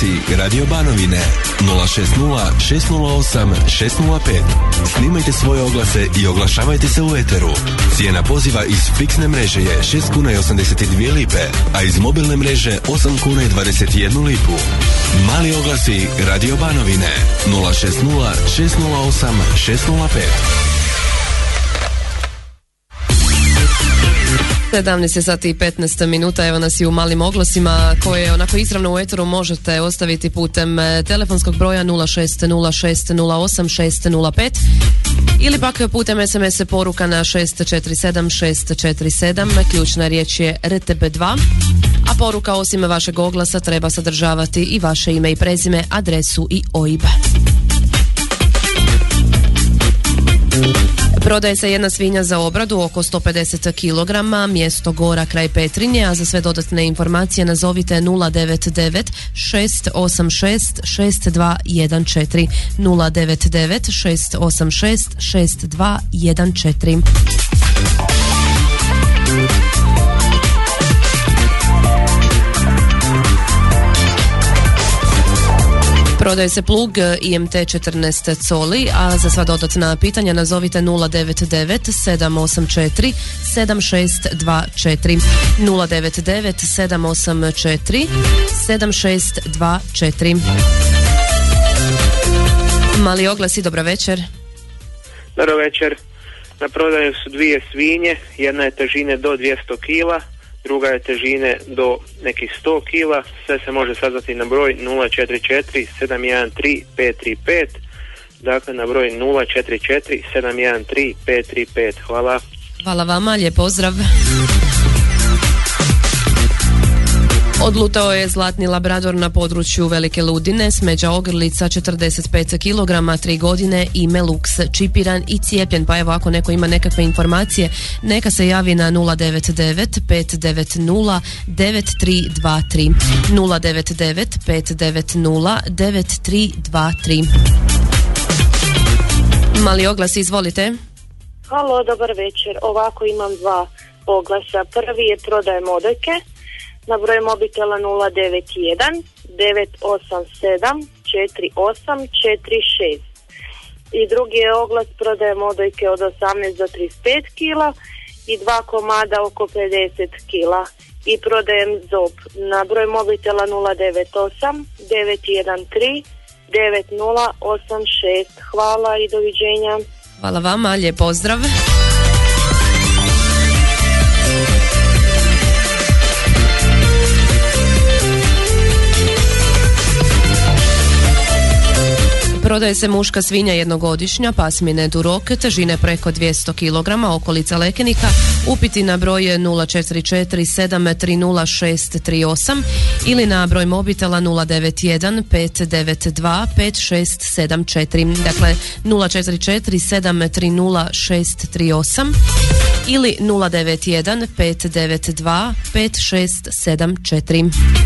oglasi Radio Banovine 060 608 605. Snimajte svoje oglase i oglašavajte se u eteru. Cijena poziva iz fiksne mreže je 6 kuna i 82 lipe, a iz mobilne mreže 8 kuna i 21 lipu. Mali oglasi Radio Banovine 060 608 605. 17 sati i 15 minuta, evo nas i u malim oglasima koje onako izravno u eteru možete ostaviti putem telefonskog broja 0606080605 ili pak putem SMS poruka na 647 ključna riječ je RTB2, a poruka osim vašeg oglasa treba sadržavati i vaše ime i prezime, adresu i OIB. Prodaje se jedna svinja za obradu oko 150 kg, mjesto Gora kraj Petrinje, a za sve dodatne informacije nazovite 099 686 6214 099 686 6214. Prodaje se plug IMT 14 coli, a za sva dodatna pitanja nazovite 099 784 7624 099 784 7624. Mali oglasi, dobro večer. Dobro večer. Na prodaju su dvije svinje, jedna je težine do 200 kila, druga je težine do nekih 100 kila. Sve se može sazvati na broj 044 713 535. Dakle na broj 044 713 535. Hvala. Hvala vama, lijep pozdrav. Odlutao je zlatni labrador na području Velike Ludine, smeđa ogrlica 45 kg, 3 godine, ime Lux, čipiran i cijepljen. Pa evo, ako neko ima nekakve informacije, neka se javi na 099 590 9323 099 590 9323. Mali oglas, izvolite. Halo, dobar večer. Ovako imam dva oglasa. Prvi je prodaje modojke na broj mobitela 091 987 4846. I drugi je oglas prodaje modojke od 18 do 35 kila i dva komada oko 50 kila. I prodajem zob na broj mobitela 098 913 9086. Hvala i doviđenja. Hvala vama, lijep pozdrav. Prodaje se muška svinja jednogodišnja, pasmine Durok, težine preko 200 kg, okolica Lekenika. Upiti na broj 044 730 638 ili na broj mobitela 091 592 5674. Dakle 044 730 638 ili 091 592 5674.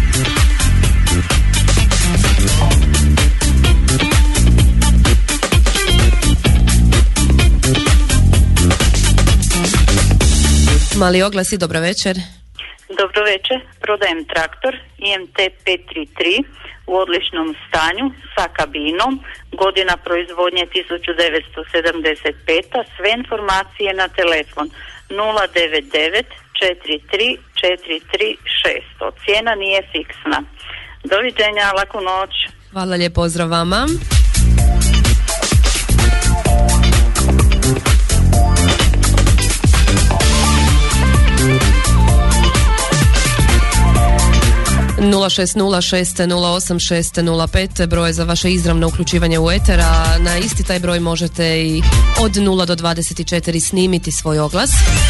Mali oglasi, dobro večer. Dobro večer, prodajem traktor IMT 533 u odličnom stanju sa kabinom, godina proizvodnje 1975, sve informacije na telefon 099 43 436. Cijena nije fiksna. Doviđenja, laku noć. Hvala, lijep pozdrav vama. Nula 060608605 broj za vaše izravno uključivanje u eter, a na isti taj broj možete i od 0 do 24 snimiti svoj oglas.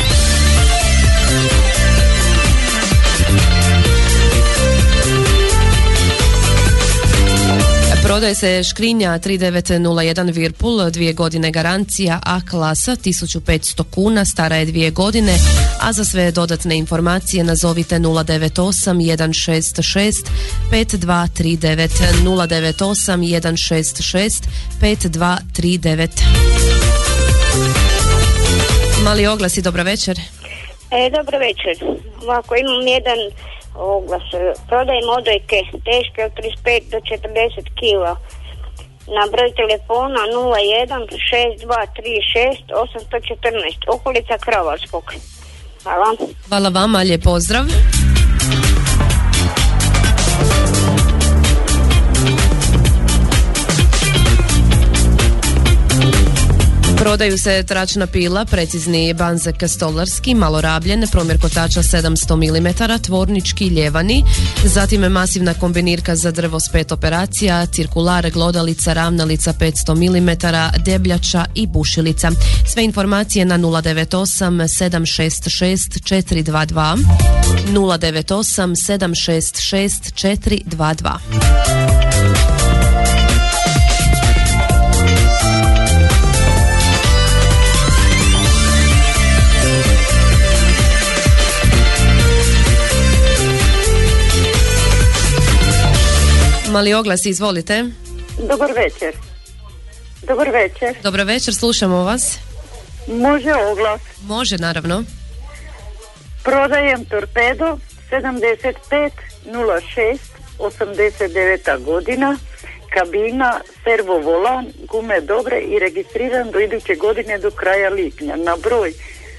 Prodaje se škrinja 3901 Whirlpool, 2 godine garancija, A klasa, 1500 kuna, stara je 2 godine, a za sve dodatne informacije nazovite 098 166 5239 098 166 5239. Mali oglasi, dobro večer. Dobro večer. Ovako, imam jedan oglas. Prodajem odojke teške od 35 do 40 kila. Na broj telefona 01 6236 814, okolica Kravarskog. Hvala. Hvala vama, lijep pozdrav. Prodaju se tračna pila, precizni banzek stolarski, malo rabljen, promjer kotača 700 mm, tvornički ljevani, zatim masivna kombinirka za drvo s 5 operacija, cirkular, glodalica, ravnalica 500 mm, debljača i bušilica. Sve informacije na 098 766 422, 098 766 422. Mali oglas, izvolite. Dobar večer. Dobar večer. Dobro večer, slušamo vas. Može oglas? Može, naravno. Prodajem Torpedo 75 06 89. godina, kabina, servo volan, gume dobre i registriran do iduće godine do kraja lipnja. Na broj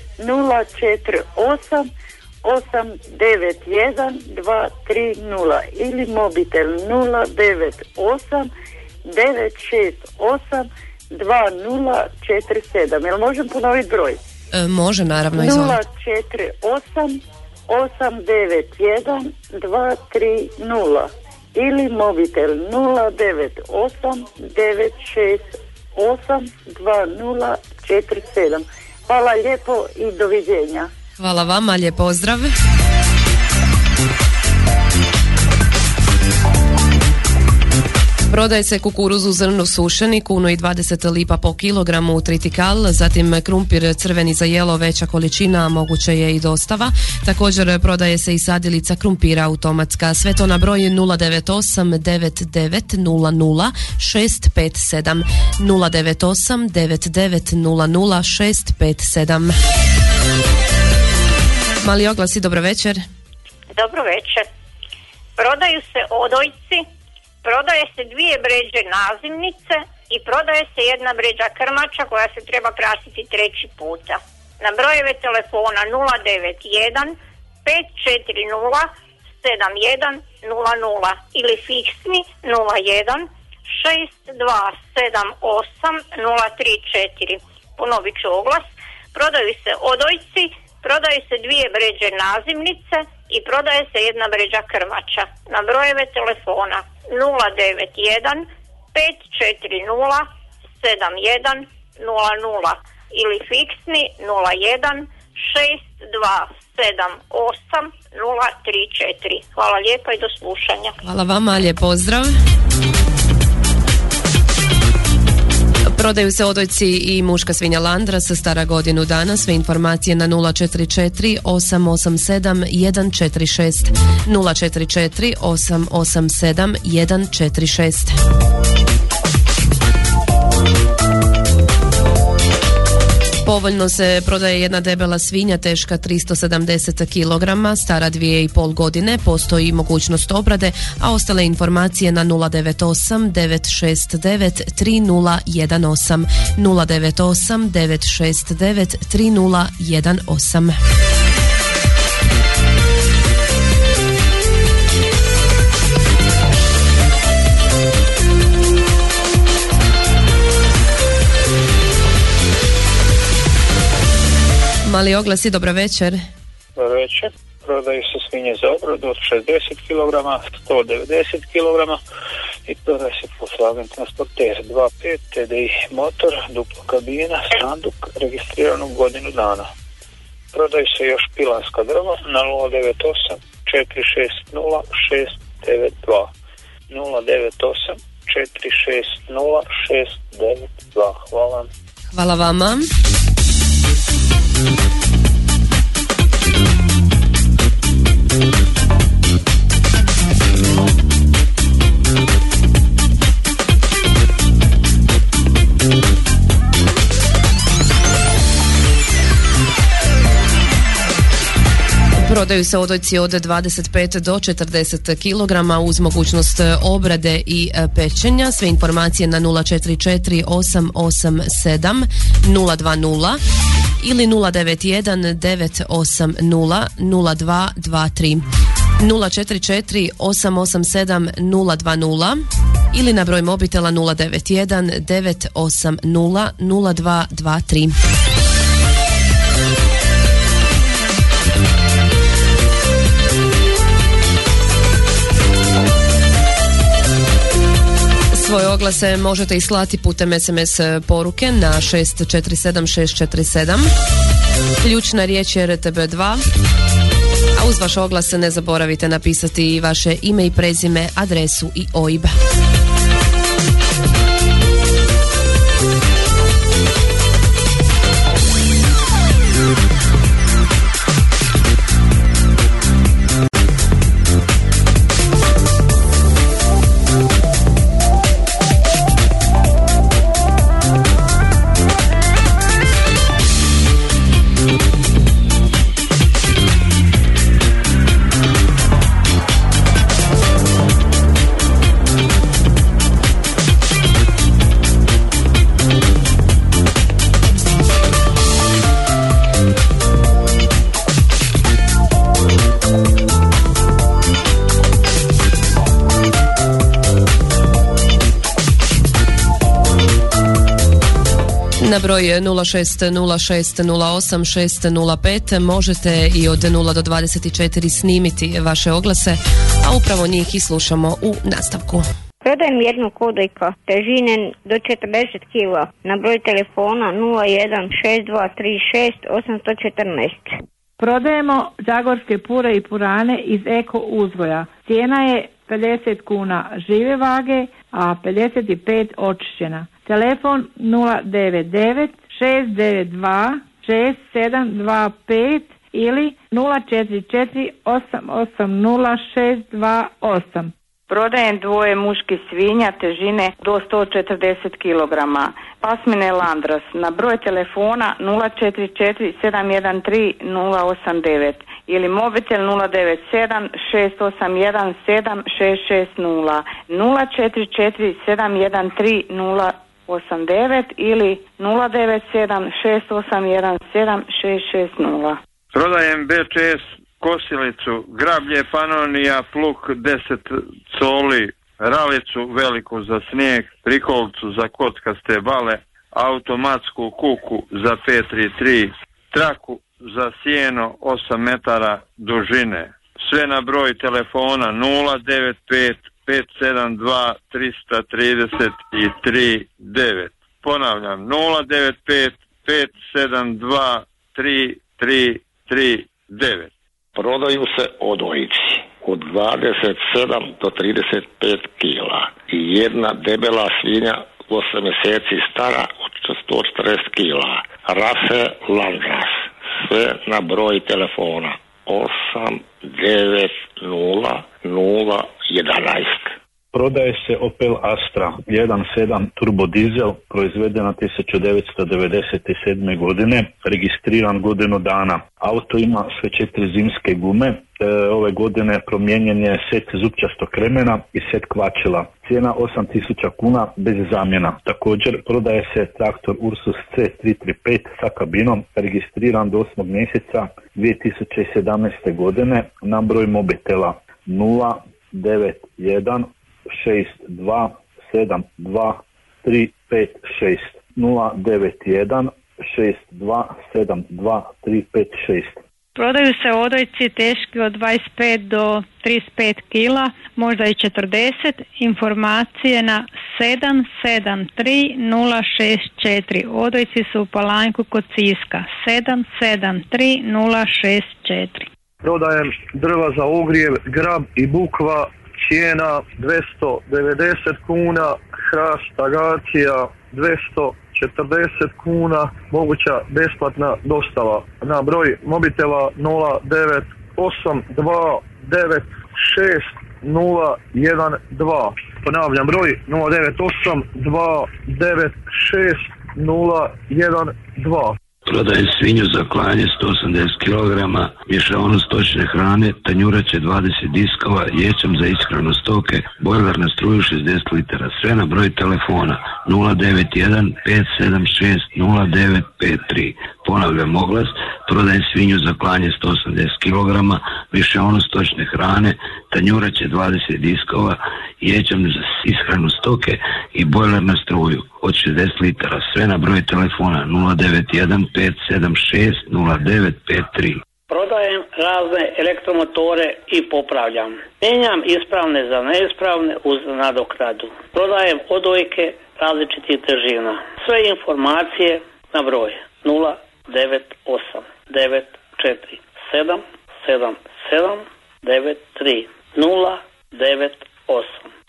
048 891 230 ili mobitel 098 968 2047. Jel možem ponoviti broj? Može, naravno, izvolite. 048 891 230 ili mobitel 098 968 2047. Hvala lijepo i doviđenja. Hvala vama, lijep pozdrav. Prodaje se kukuruz u zrnu sušeni, 1,20 lipa po kilogramu, tritikal, zatim krumpir crveni za jelo, veća količina, moguće je i dostava. Također prodaje se i sadilica krumpira automatska, sve to na broj 098 9900 657, 098 9900 657. Mali oglasi, dobro večer. Dobro večer. Prodaju se odojci, prodaje se 2 bređe nazimnice i prodaje se 1 bređa krmača koja se treba krasiti 3. puta. Na brojeve telefona 091 540 7100 ili fiksni 01 6278 034. Ponovit ću oglas. Prodaju se odojci, prodaje se 2 bređe nazimnice i prodaje se 1 bređa krmača. Na brojeve telefona 091 540 7100 ili fiksni 01 6278 034. Hvala lijepa i do slušanja. Hvala vama, lijep pozdrav. Prodaju se odojci i muška svinja Landras, stara godinu dana. Sve informacije na 044 887 146, 044 887 146. Povoljno se prodaje 1 debela svinja teška 370 kg, stara 2,5 godine, postoji mogućnost obrade, a ostale informacije na 098 969 3018, 098 969 3018. Mali oglasi, dobro večer. Dobro večer. Prodaju se svinje za obradu od 60 kg, 190 kg i prodaje se Volkswagen Transporter 2.5 TDI motor, duplo kabina, sanduk, registriran u godinu dana. Prodaju se još pilanska drva na 098 460 692, 098 460 692. Hvala. Hvala vama. Prodaju se odojci od 25 do 40 kg uz mogućnost obrade i pečenja. Sve informacije na 044 887 020 ili 091 980 0223. 044 887 020 ili na broj mobitela 091 980 0223. Svoje oglase možete i slati putem SMS poruke na 647647. Ključna riječ je RTB2. A uz vaš oglas ne zaboravite napisati i vaše ime i prezime, adresu i OIB. Na broj 0606080605 možete i od 0 do 24 snimiti vaše oglase, a upravo njih i slušamo u nastavku. Prodajem jednu odojka težine do 40 kg na broj telefona 016236 814. Prodajemo zagorske pure i purane iz eko uzgoja. Cijena je 50 kuna žive vage, a 55 očišćena. Telefon 099 692 6725 ili 044 880 628. Prodajem dvoje muških svinja težine do 140 kg. Pasmine Landras na broj telefona 044 713 089 ili mobitel 097 681 7660 044 713 089 ili 097 681 7660. Prodajem BČS kosilicu, grablje Panonija, pluk 10 coli, ralicu veliku za snijeg, prikolcu za kockaste bale, automatsku kuku za 533, traku za sjeno 8 metara dužine. Sve na broj telefona 095 572 333 Ponavljam 095 572 333. Prodaju se odojci od 27 do 35 kila i jedna debela svinja 8 mjeseci stara od 140 kila. Rase Landras. Sve na broj telefona 890 011. Prodaje se Opel Astra 1.7 turbo dizel, proizvedena 1997. godine, registriran godinu dana. Auto ima sve 4 zimske gume. Ove godine promijenjen je set zupčastog kremena i set kvačila. Cijena 8.000 kuna bez zamjena. Također prodaje se traktor Ursus C335 sa kabinom, registriran do 8. mjeseca 2017. godine na broj mobitela 091 62 72 356 091 62 72 356. Prodaju se odojci teški od 25 do 35 kg, možda i 40. Informacije na 773064. Odojci su u Palanjku kod Siska. 773064. Prodajem drva za ogrjev, grab i bukva. Cijena 290 kuna, hrast agacija 240 kuna, moguća besplatna dostava. Na broj mobitela 0982960012. Ponavljam broj 0982960012. Prodajem svinju za klanje 180 kg, mješavinu stočne hrane, tanjurače 20 diskova, ječam za ishranu stoke, bojler na struju 60 litara. Sve na broj telefona 091 576 0953. Ponavljam oglas, prodajem svinju za klanje 180 kg, mješavinu stočne hrane, tanjurače 20 diskova, ječam za ishranu stoke i bojler na struju od 60 litara. Sve na broj telefona 091 576 0953. Prodajem razne elektromotore i popravljam. Mijenjam ispravne za neispravne uz nadoknadu. Prodajem odojke različitih težina. Sve informacije na broj 098 947 77 93 098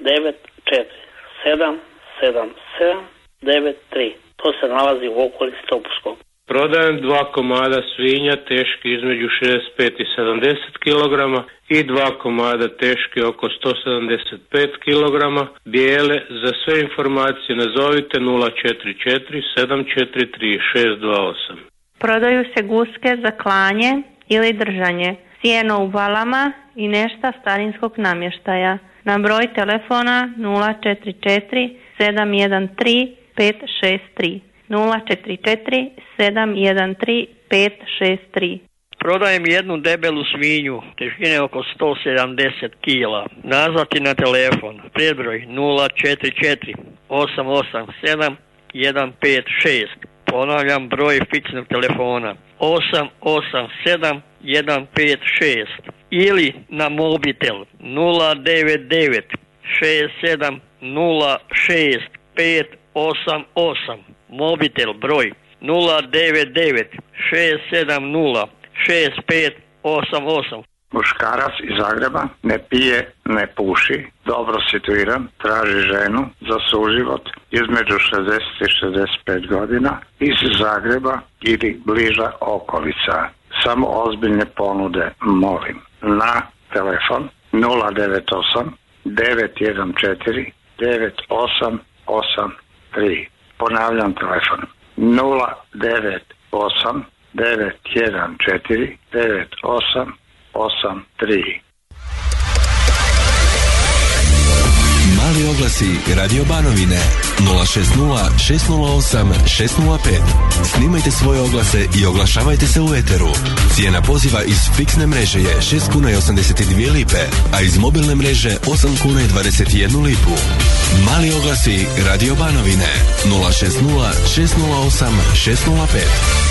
947 77 93. To se nalazi u okolici Topuskog. Prodajem 2 komada svinja teški između 65 i 70 kg i 2 komada teški oko 175 kg, bijele. Za sve informacije nazovite 044 743 628. Prodaju se guske za klanje ili držanje, sijeno u valama i nešta starinskog namještaja. Na broj telefona 044 713 563. 044 713 563. Prodajem jednu debelu svinju, težine oko 170 kg. Nazvati na telefon, predbroj 044 887 156. Ponavljam broj fiksnog telefona 887 156. Ili na mobitel 099 67 06 588. Mobitel broj 099 670 6588. Muškarac iz Zagreba, ne pije, ne puši, dobro situiran, traži ženu za suživot između 60 i 65 godina, iz Zagreba ili bliža okolica. Samo ozbiljne ponude molim na telefon 098 914 9883. Ponavljam telefon 098 914 9883. Mali oglasi Radio Banovine 060 608 605. Snimajte svoje oglase i oglašavajte se u eteru. Cijena poziva iz fiksne mreže je 6 kuna i 82 lipe, a iz mobilne mreže 8 kuna i 21 lipu. Mali oglasi Radio Banovine 060 608 605.